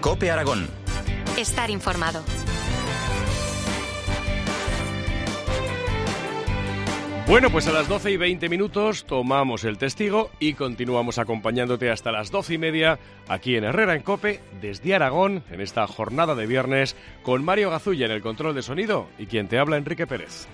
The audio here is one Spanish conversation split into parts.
COPE Aragón. Estar informado. Bueno, pues a las 12:20 tomamos el testigo y continuamos acompañándote hasta las 12:30 aquí en Herrera en COPE, desde Aragón, en esta jornada de viernes, con Mario Gazulla en el control de sonido y quien te habla, Enrique Pérez.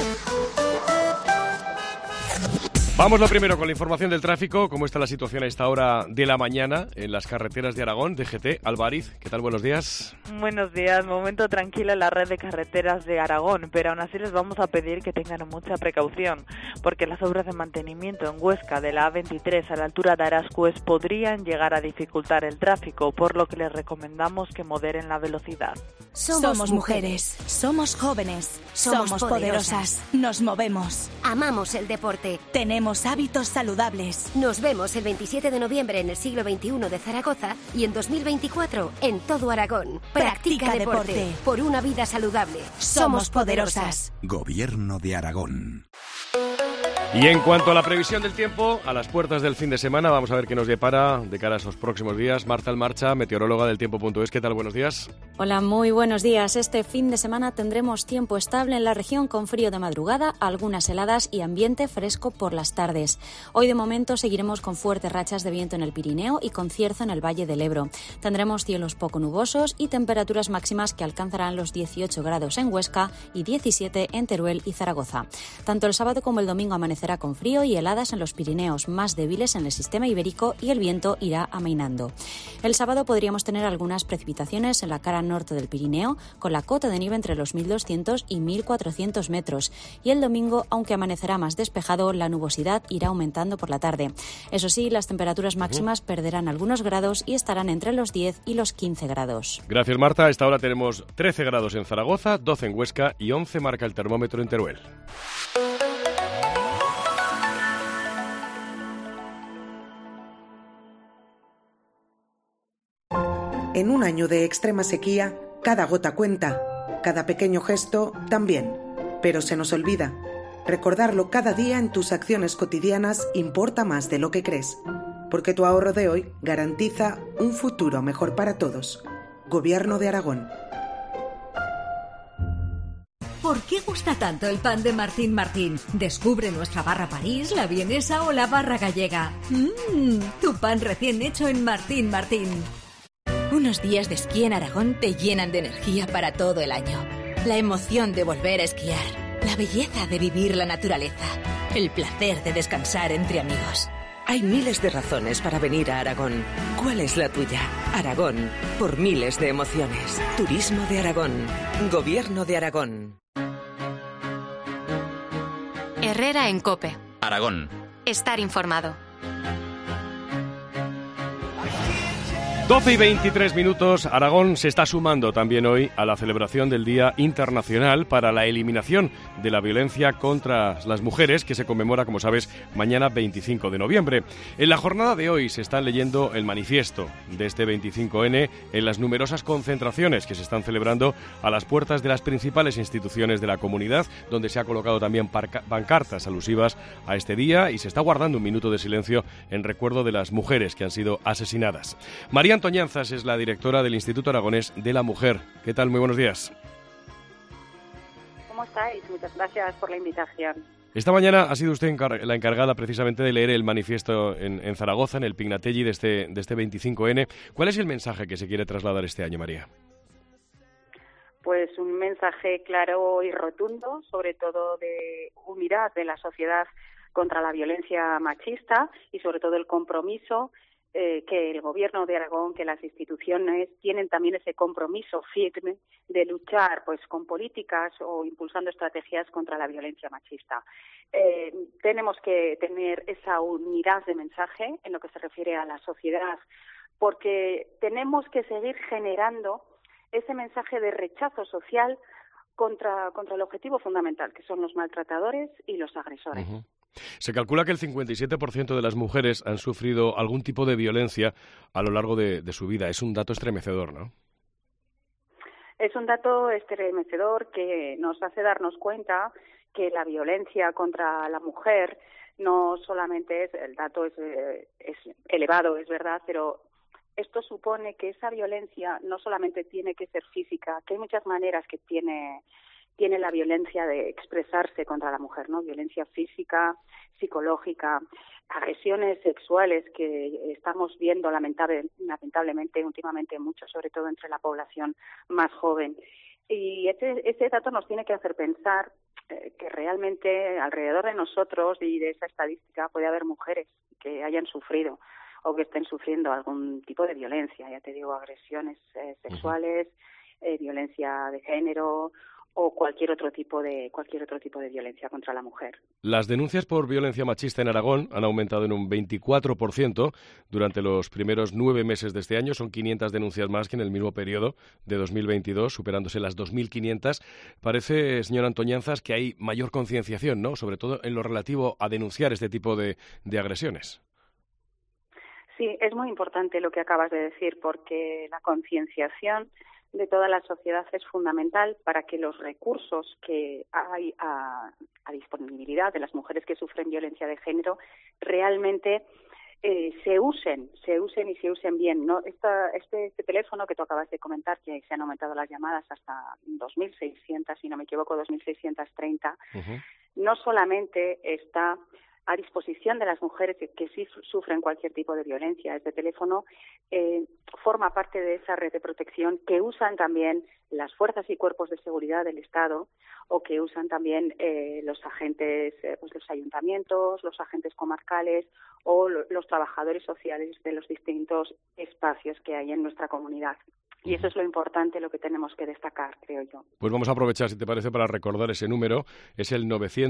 Vamos lo primero con la información del tráfico. ¿Cómo está la situación a esta hora de la mañana en las carreteras de Aragón? DGT, Albariz, ¿qué tal? Buenos días. Buenos días. Momento tranquilo en la red de carreteras de Aragón, pero aún así les vamos a pedir que tengan mucha precaución, porque las obras de mantenimiento en Huesca de la A23 a la altura de Arascues podrían llegar a dificultar el tráfico, por lo que les recomendamos que moderen la velocidad. Somos mujeres, somos jóvenes, somos poderosas, nos movemos. Amamos el deporte. Tenemos hábitos saludables. Nos vemos el 27 de noviembre en el siglo XXI de Zaragoza y en 2024 en todo Aragón. Practica deporte por una vida saludable. Somos poderosas. Gobierno de Aragón. Y en cuanto a la previsión del tiempo, a las puertas del fin de semana, vamos a ver qué nos depara de cara a esos próximos días. Marta Almarcha, meteoróloga del tiempo.es, ¿qué tal? Buenos días. Hola, muy buenos días. Este fin de semana tendremos tiempo estable en la región con frío de madrugada, algunas heladas y ambiente fresco por las tardes. Hoy de momento seguiremos con fuertes rachas de viento en el Pirineo y con cierzo en el Valle del Ebro. Tendremos cielos poco nubosos y temperaturas máximas que alcanzarán los 18 grados en Huesca y 17 en Teruel y Zaragoza. Tanto el sábado como el domingo amanecerá con frío y heladas en los Pirineos, más débiles en el sistema ibérico, y el viento irá amainando. El sábado podríamos tener algunas precipitaciones en la cara norte del Pirineo, con la cota de nieve entre los 1.200 y 1.400 metros. Y el domingo, aunque amanecerá más despejado, la nubosidad irá aumentando por la tarde. Eso sí, las temperaturas máximas perderán algunos grados y estarán entre los 10 y los 15 grados. Gracias, Marta. A esta hora tenemos 13 grados en Zaragoza, 12 en Huesca y 11 marca el termómetro en Teruel. En un año de extrema sequía, cada gota cuenta, cada pequeño gesto también. Pero se nos olvida. Recordarlo cada día en tus acciones cotidianas importa más de lo que crees. Porque tu ahorro de hoy garantiza un futuro mejor para todos. Gobierno de Aragón. ¿Por qué gusta tanto el pan de Martín Martín? Descubre nuestra barra París, la vienesa o la barra gallega. Tu pan recién hecho en Martín Martín. Unos días de esquí en Aragón te llenan de energía para todo el año. La emoción de volver a esquiar, la belleza de vivir la naturaleza, el placer de descansar entre amigos. Hay miles de razones para venir a Aragón. ¿Cuál es la tuya? Aragón, por miles de emociones. Turismo de Aragón. Gobierno de Aragón. Herrera en COPE. Aragón. Estar informado. 12:23. Aragón se está sumando también hoy a la celebración del Día Internacional para la Eliminación de la Violencia contra las Mujeres, que se conmemora, como sabes, mañana 25 de noviembre. En la jornada de hoy se están leyendo el manifiesto de este 25N en las numerosas concentraciones que se están celebrando a las puertas de las principales instituciones de la comunidad, donde se ha colocado también pancartas alusivas a este día y se está guardando un minuto de silencio en recuerdo de las mujeres que han sido asesinadas. María Antoñanzas es la directora del Instituto Aragonés de la Mujer. ¿Qué tal? Muy buenos días. ¿Cómo estáis? Muchas gracias por la invitación. Esta mañana ha sido usted la encargada precisamente de leer el manifiesto en Zaragoza, en el Pignatelli de este 25N. ¿Cuál es el mensaje que se quiere trasladar este año, María? Pues un mensaje claro y rotundo, sobre todo de unidad de la sociedad contra la violencia machista y sobre todo el compromiso que el Gobierno de Aragón, que las instituciones tienen también ese compromiso firme de luchar pues con políticas o impulsando estrategias contra la violencia machista. Tenemos que tener esa unidad de mensaje en lo que se refiere a la sociedad, porque tenemos que seguir generando ese mensaje de rechazo social contra el objetivo fundamental, que son los maltratadores y los agresores. Uh-huh. Se calcula que el 57% de las mujeres han sufrido algún tipo de violencia a lo largo de su vida. Es un dato estremecedor, ¿no? Es un dato estremecedor que nos hace darnos cuenta que la violencia contra la mujer no solamente el dato es elevado, es verdad, pero esto supone que esa violencia no solamente tiene que ser física, que hay muchas maneras que tiene la violencia de expresarse contra la mujer, ¿no? Violencia física, psicológica, agresiones sexuales que estamos viendo lamentablemente últimamente mucho, sobre todo entre la población más joven. Y ese dato nos tiene que hacer pensar que realmente alrededor de nosotros y de esa estadística puede haber mujeres que hayan sufrido o que estén sufriendo algún tipo de violencia, ya te digo, agresiones sexuales, violencia de género o cualquier otro tipo de violencia contra la mujer. Las denuncias por violencia machista en Aragón han aumentado en un 24% durante los primeros 9 meses de este año. Son 500 denuncias más que en el mismo periodo de 2022, superándose las 2.500. Parece, señora Antoñanzas, que hay mayor concienciación, ¿no?, sobre todo en lo relativo a denunciar este tipo de agresiones. Sí, es muy importante lo que acabas de decir, porque la concienciación de toda la sociedad es fundamental para que los recursos que hay a disponibilidad de las mujeres que sufren violencia de género realmente se usen bien, ¿no? Este teléfono que tú acabas de comentar, que se han aumentado las llamadas hasta 2.600, si no me equivoco, 2.630, no solamente está a disposición de las mujeres que sí sufren cualquier tipo de violencia. Este teléfono forma parte de esa red de protección que usan también las fuerzas y cuerpos de seguridad del Estado o que usan también los agentes, los ayuntamientos, los agentes comarcales o los trabajadores sociales de los distintos espacios que hay en nuestra comunidad. Y eso es lo importante, lo que tenemos que destacar, creo yo. Pues vamos a aprovechar, si te parece, para recordar ese número. Es el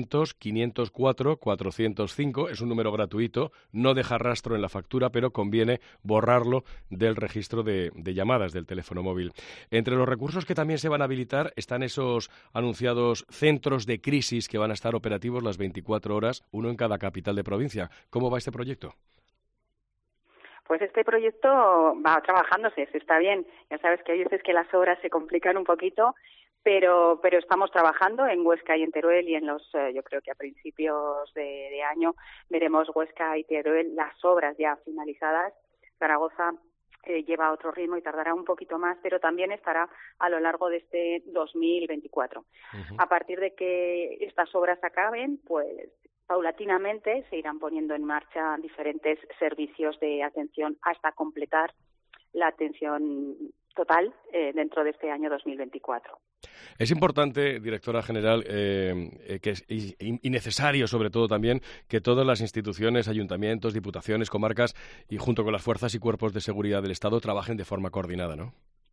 900-504-405. Es un número gratuito. No deja rastro en la factura, pero conviene borrarlo del registro de llamadas del teléfono móvil. Entre los recursos que también se van a habilitar están esos anunciados centros de crisis que van a estar operativos las 24 horas, uno en cada capital de provincia. ¿Cómo va este proyecto? Pues este proyecto va trabajándose, está bien. Ya sabes que hay veces que las obras se complican un poquito, pero estamos trabajando en Huesca y en Teruel, y yo creo que a principios de año veremos Huesca y Teruel las obras ya finalizadas. Zaragoza lleva otro ritmo y tardará un poquito más, pero también estará a lo largo de este 2024. A partir de que estas obras acaben, pues paulatinamente se irán poniendo en marcha diferentes servicios de atención hasta completar la atención total dentro de este año 2024. Es importante, directora general, que es y necesario, sobre todo también, que todas las instituciones, ayuntamientos, diputaciones, comarcas y junto con las fuerzas y cuerpos de seguridad del Estado trabajen de forma coordinada, ¿no?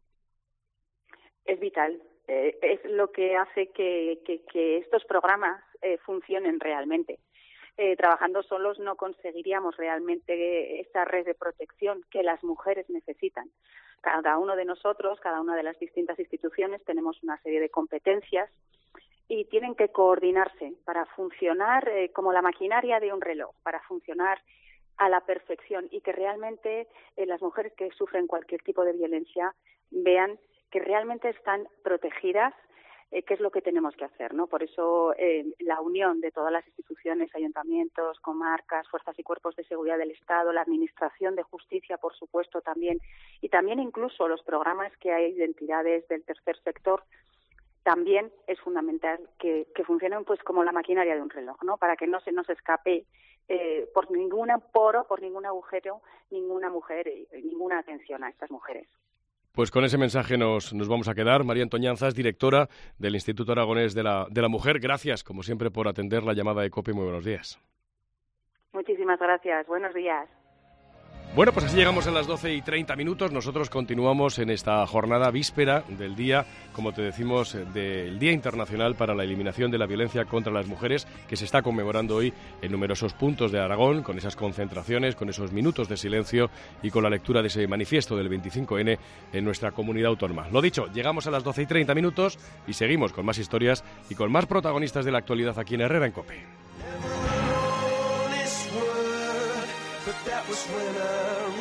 Es vital. Es lo que hace que estos programas funcionen realmente. Trabajando solos no conseguiríamos realmente esa red de protección que las mujeres necesitan. Cada uno de nosotros, cada una de las distintas instituciones, tenemos una serie de competencias y tienen que coordinarse para funcionar como la maquinaria de un reloj, para funcionar a la perfección y que realmente las mujeres que sufren cualquier tipo de violencia vean que realmente están protegidas, qué es lo que tenemos que hacer, ¿no? Por eso la unión de todas las instituciones, ayuntamientos, comarcas, fuerzas y cuerpos de seguridad del Estado, la Administración de Justicia, por supuesto, también, y también incluso los programas que hay de entidades del tercer sector, también es fundamental que funcionen pues como la maquinaria de un reloj, ¿no? Para que no se nos escape por ningún poro, por ningún agujero, ninguna mujer, ninguna atención a estas mujeres. Pues con ese mensaje nos vamos a quedar. María Antoñanzas, directora del Instituto Aragonés de la Mujer. Gracias, como siempre, por atender la llamada de COPE. Muy buenos días. Muchísimas gracias. Buenos días. Bueno, pues así llegamos a las 12:30. Nosotros continuamos en esta jornada víspera del día, como te decimos, del Día Internacional para la Eliminación de la Violencia contra las Mujeres, que se está conmemorando hoy en numerosos puntos de Aragón, con esas concentraciones, con esos minutos de silencio y con la lectura de ese manifiesto del 25N en nuestra comunidad autónoma. Lo dicho, llegamos a las 12:30 y seguimos con más historias y con más protagonistas de la actualidad aquí en Herrera en COPE. But that was when I